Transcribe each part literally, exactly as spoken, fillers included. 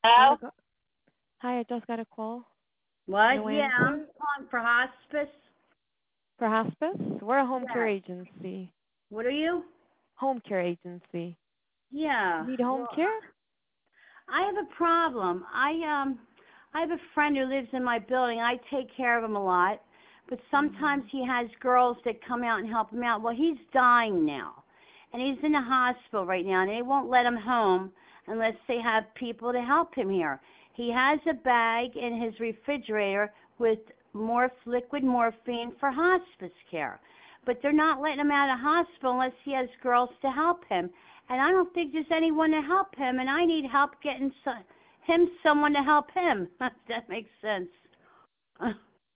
Hello? Oh, go- hi, I just got a call. What? No Yeah, answer. I'm calling for hospice. For hospice? We're a home care Yes. agency. What are you? Home care agency. Yeah. Need home Well, care? I have a problem. I um, I have a friend who lives in my building. I take care of him a lot, but sometimes Mhm. he has girls that come out and help him out. Well, he's dying now, and he's in the hospital right now, and they won't let him home unless they have people to help him here. He has a bag in his refrigerator with morph liquid morphine for hospice care, but they're not letting him out of hospital unless he has girls to help him. And I don't think there's anyone to help him, and I need help getting so, him someone to help him. If that makes sense. Uh,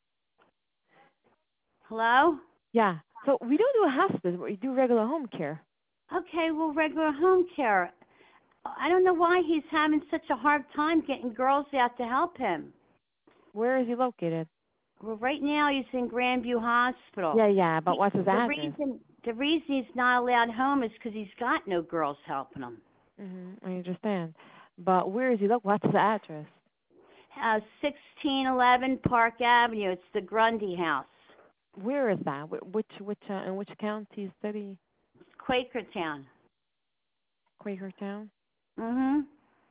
hello? Yeah. So we don't do a hospice. We do regular home care. Okay, well, regular home care. I don't know why he's having such a hard time getting girls out to help him. Where is he located? Well, right now he's in Grandview Hospital. Yeah, yeah. But He, what's his the address? reason the reason he's not allowed home is because he's got no girls helping him. Mhm. I understand. But where is he located? What's his address? Uh, sixteen eleven Park Avenue. It's the Grundy House. Where is that? Wh- Which which uh, in which county, city? It's Quakertown. Quakertown. Mhm.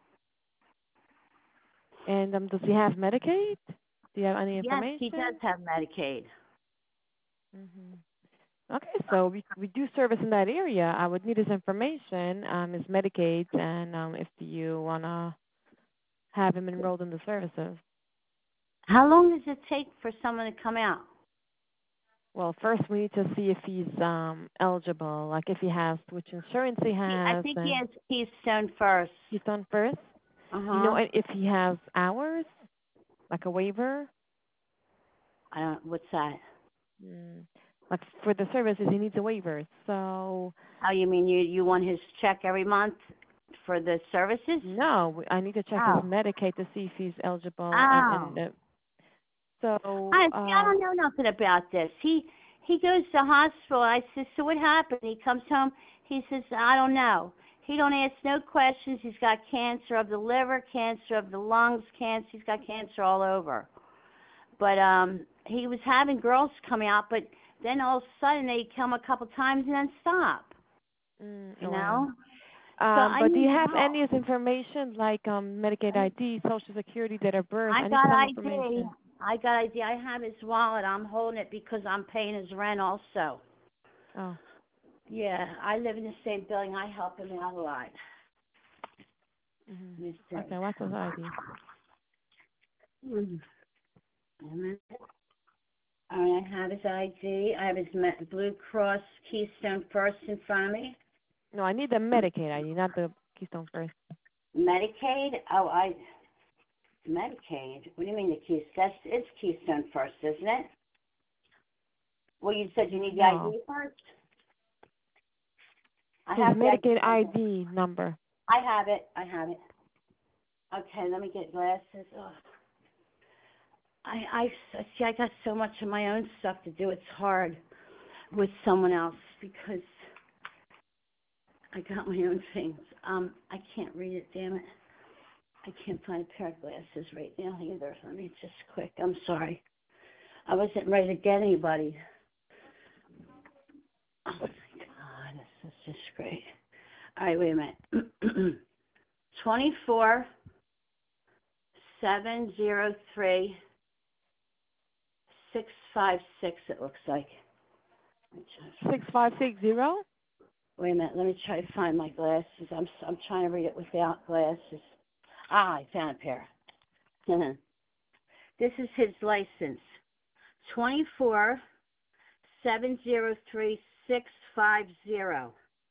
And um, does he have Medicaid? Do you have any Yes, he does information? have Medicaid. Mhm. Okay, so we we do service in that area. I would need his information, um, his Medicaid, and um, if you wanna have him enrolled in the services. How long does it take for someone to come out? Well, first we need to see if he's um eligible, like if he has which insurance he He, I has, think he and has Keystone first. he's done first. Uh Do you know huh. i- if he has hours, like a waiver? I don't. What's that? Mm. Like for the services, he needs a waiver. So Oh, you mean you you want his check every month for the services? no, I need to check his Oh. Medicaid to see if he's eligible, and Oh. and uh, so I see. I uh don't know nothing about this. He he goes to the hospital. I says, so what happened? He comes home. He says, I don't know. He don't ask no questions. He's got cancer of the liver, cancer of the lungs, cancer. He's got cancer all over. But um, he was having girls come out, but then all of a sudden they come a couple times and then stop. Mm, You oh wow. know. So Um, I but do you need have help. any of his information, like um, Medicaid I I D, Social Security, date of birth? I I need got some I D. information. I got I D. I have his wallet. I'm holding it because I'm paying his rent also. Oh, Yeah, I live in the same building. I help him out a lot. hmm Let me see. okay. What's his I D? Mm. Wait a minute. All right, I have his I D. I have his Me- Blue Cross Keystone First in front of me. No, I need the Medicaid I D, not the Keystone First. Medicaid. Oh, I Medicaid. What do you mean the Keystone? That's it's Keystone First, isn't it? Well, you said you need the No, I D first. I his have the I D Medicaid number. I D number. I have it. I have it. Okay, let me get glasses. Ugh. I, I see. I got so much of my own stuff to do. It's hard with someone else because I got my own things. Um, I can't read it. Damn it. I can't find a pair of glasses right now either. Let me just quick. I'm sorry. I wasn't ready to get anybody. Oh my God, this is just great. All right, wait a minute. Twenty-four seven zero three six five six. It looks like. Six five six zero. Wait a minute. Let me try to find my glasses. I'm I'm trying to read it without glasses. Ah, I found a pair. This is his license. Twenty-four seven zero three six five zero.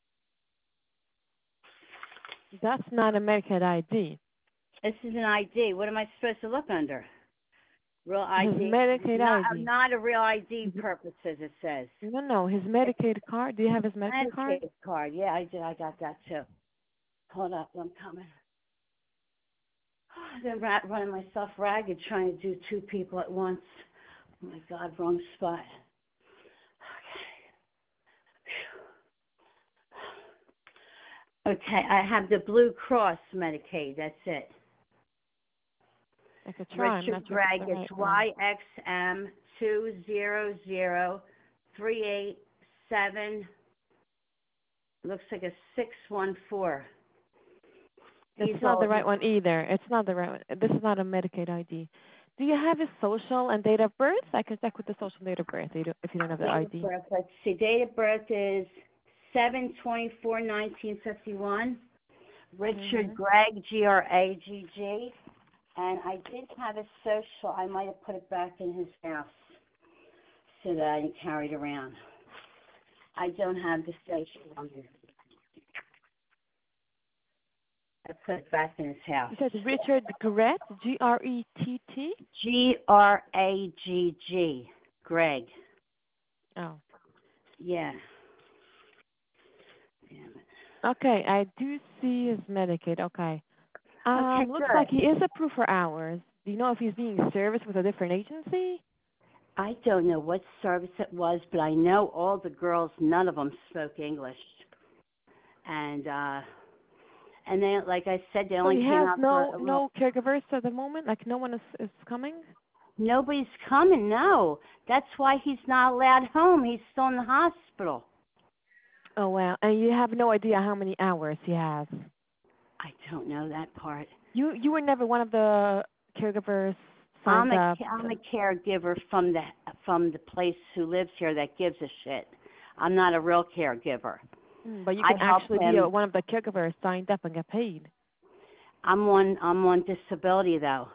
That's not a Medicaid I D. This is an I D. What am I supposed to look under? Real His I D. Medicaid Not I D. not a real I D His, purposes. It says. no, no, his It's Medicaid card. Do you have his a Medicaid card? Medicaid card. Yeah, I did. I got that too. Hold up, I'm coming. I've been rat- running myself ragged trying to do two people at once. Oh my God, wrong spot. Okay. Okay, I have the Blue Cross Medicaid. That's it. I could try. I'm Richard not sure if Gregg. it's the It's right one. Y X M two zero zero three eight seven. Looks like a six one four. It's not the right one either. It's not the right one. This is not a Medicaid I D. Do you have his social and date of birth? I can check with the social date of birth if you don't, if you don't have the Date I of D. birth. Let's see. Date of birth is seven twenty four nineteen fifty one. Richard Mhm. Gregg, G R A G G. And I did have a social. I might have put it back in his house so that I didn't carry it around. I don't have the social on here. I put it back in his house. You said Richard Gregg, G R E T T? G R A G G. Greg. Oh. Yeah. Damn it. Okay, I do see his Medicaid. Okay. Um, Okay, looks good. like he is approved for hours. Do you know if he's being serviced with a different agency? I don't know what service it was, but I know all the girls, none of them spoke English. And, uh, and they, like I said, they So only he came has out for no a little. no caregivers at the moment? Like no one is, is coming? Nobody's coming, no. That's why he's not allowed home. He's still in the hospital. Oh, wow. And you have no idea how many hours he has? I don't know that part. You you were never one of the caregivers I'm signed a, up? I'm a caregiver from the, from the place who lives here that gives a shit. I'm not a real caregiver. Mm, but you I can help actually be him. a, one of the caregivers signed up and get paid. I'm on, I'm on disability, though.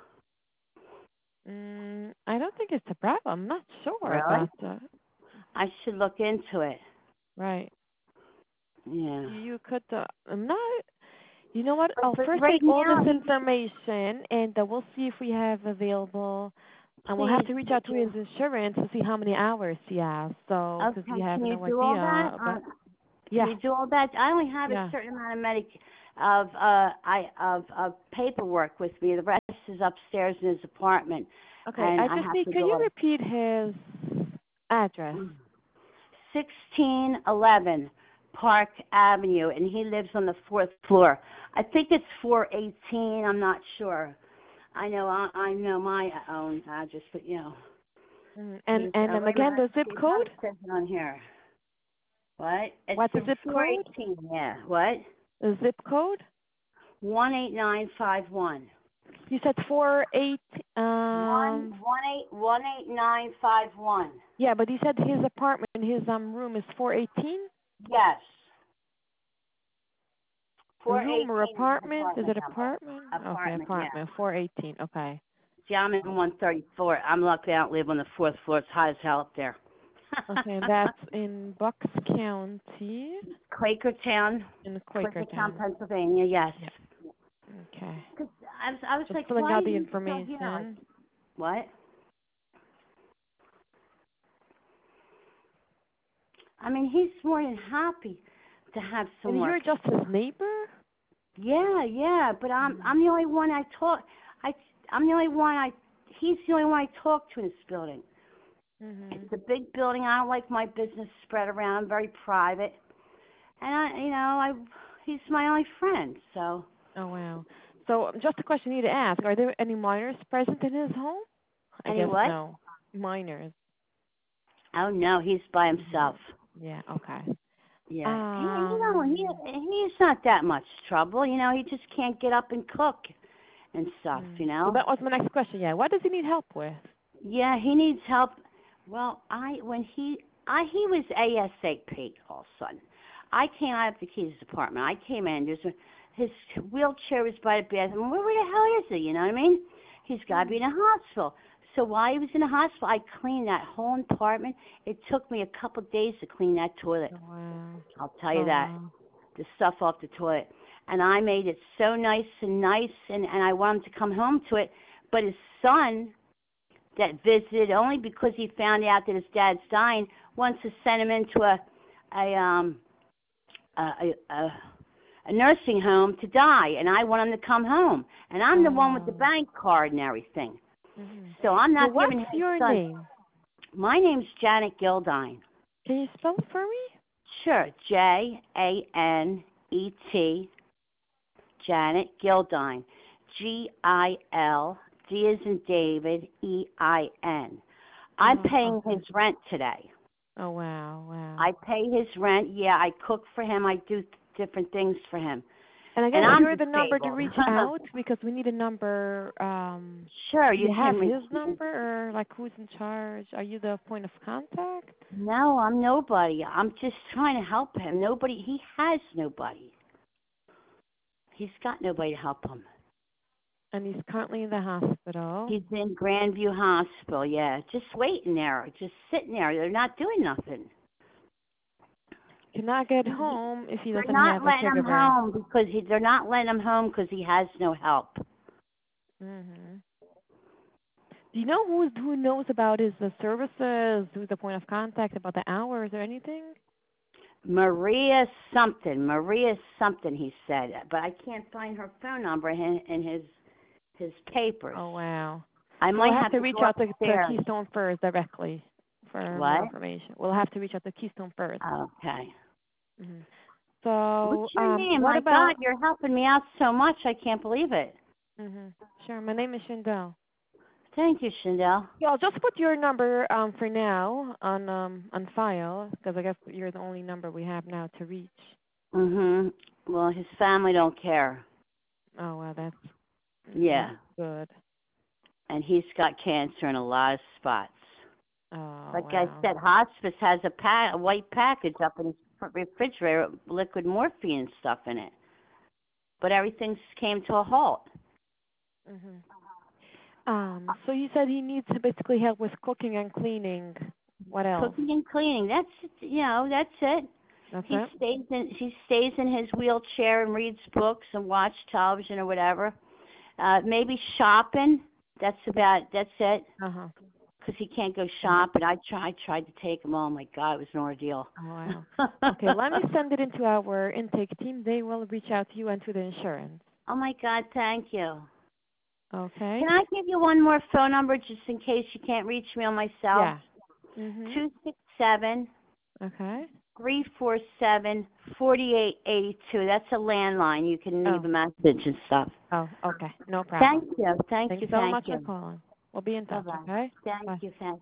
Mm, I don't think it's a problem. I'm not sure Really? about that. I should look into it. Right. Yeah. You could, uh, I'm not, you know what? But, I'll but first right take all now, this he, information and uh, we'll see if we have available. And we'll have please, to reach would out to his you? insurance to see how many hours he has. So, because we Okay, have can you no do all that? idea. Uh, But can yeah, you do all that? I only have a yeah. certain amount of medic of uh I of of paperwork with me. The rest is upstairs in his apartment, Okay, and I I just have need, to can do you all. repeat his address? Sixteen eleven Park Avenue, and he lives on the fourth floor. I think it's four eighteen. I'm not sure. I know I, I know my own address, but you know. Mm, and He's, and uh, um, wait a again, minute. the zip It code? probably says it on here. What? It's What's the the zip four code? eighteen. Yeah. What? The zip code? One eight nine five one. You said four eight. One Um. one eight one eight nine five one. Yeah, but he said his apartment, his um room is four eighteen. Yes. A Four room or eighteen is his apartment? Is apartment it number. apartment? Okay, Apartment, yeah. apartment. Four eighteen. Okay. See, I'm in one thirty four. I'm lucky I don't live on the fourth floor. It's hot as hell up there. Okay, and that's in Bucks County, Quakertown, in Quakertown, Quakertown. Pennsylvania. Yes. Yeah. Okay. 'Cause I was, I was Just like, filling why out is the he still here? Like, information. what? I mean, he's more than happy to have some And work. you're just his neighbor? Yeah, yeah, but I'm Mm. I'm the only one I talk. I I'm the only one I. He's the only one I talk to in this building. Mhm. It's a big building. I don't like my business spread around. I'm very private, and I, you know, I he's my only friend. So. Oh wow. So just a question I need to ask: are there any minors present in his home? I Any guess what? no. Minors. Oh no, he's by himself. Yeah. Okay. Yeah, he, you know, he Um. he's not that much trouble. You know, he just can't get up and cook and stuff. mm. You So know. that was my next question. Yeah. What does he need help with? Yeah, he needs help. Well, I when he I he was ASAP all of a sudden. I came out of the keys department. I came in. There's a, his wheelchair was by the bathroom. Where, where the hell is he? You know what I mean? He's got to be in a hospital. So while he was in the hospital, I cleaned that whole apartment. It took me a couple of days to clean that toilet. Oh, wow. I'll tell you Oh, that. wow. The stuff off the toilet. And I made it so nice and nice, and, and I want him to come home to it. But his son that visited only because he found out that his dad's dying wants to send him into a a um a, a, a a nursing home to die, and I want him to come home. And I'm the one with the Oh. bank card and everything. Mhm. So I'm So not what's giving his your son. name? My name's Janet Gildine. Can you spell it for me? Sure, J A N E T, Janet Gildine, G I L D as in David, E I N. I'm Oh, paying okay. his rent today. Oh, wow, wow. I pay his rent. Yeah, I cook for him. I do different things for him. And I And guess I'm you're the number to disabled. reach out because we need a number. Um, Sure, do you you have can reach his me. number or like who's in charge? Are you the point of contact? No, I'm nobody. I'm just trying to help him. Nobody. He has nobody. He's got nobody to help him. And he's currently in the hospital. He's in Grandview Hospital. Yeah, just waiting there, just sitting there. They're not doing nothing. Cannot get home if he They're doesn't not have a letting him caregiver. home because he. They're not letting him home because he has no help. Mhm. Do you know who who knows about his uh, services? Who's the point of contact about the hours or anything? Maria something, Maria something. He said, but I can't find her phone number in, in his his papers. Oh wow. I So we'll might have have to to reach go out to, to upstairs. Keystone First directly for more What? information. We'll have to reach out to Keystone First. Okay. Mhm. What's So, your um, name? what My God, about? you're helping me out so much. I can't believe it. Mhm. Sure. My name is Shindell. Thank you, Shindell. Yeah, I'll just put your number um for now on um on file because I guess you're the only number we have now to reach. Mhm. Well, his family don't care. Oh well, that's mm, Yeah. that's good. And he's got cancer in a lot of spots. Oh Like I wow. said, hospice has a, pa- a white package up in his refrigerator, with liquid morphine and stuff in it. But everything came to a halt. Mhm. Um. So you said he needs basically help with cooking and cleaning. What else? Cooking and cleaning. That's you know that's it. That's He it. stays in he stays in his wheelchair and reads books and watch television or whatever. Uh, maybe shopping. That's about that's it. Uh huh. Because he can't go shopping. I tried tried to take him. Oh my God, it was an ordeal. Oh wow. Okay. Let me send it into our intake team. They will reach out to you and to the insurance. Oh my God, thank you. Okay. Can I give you one more phone number just in case you can't reach me on my cell? Yeah. Mhm. Two six seven Okay. three four seven forty eight eighty two. That's a landline. You can leave Oh. a message and stuff. Oh. Okay. No problem. Thank you. Thank Thanks you. so Thank much for you. calling. We'll be in Bye touch. bye. Okay. Thank Bye. you. Thank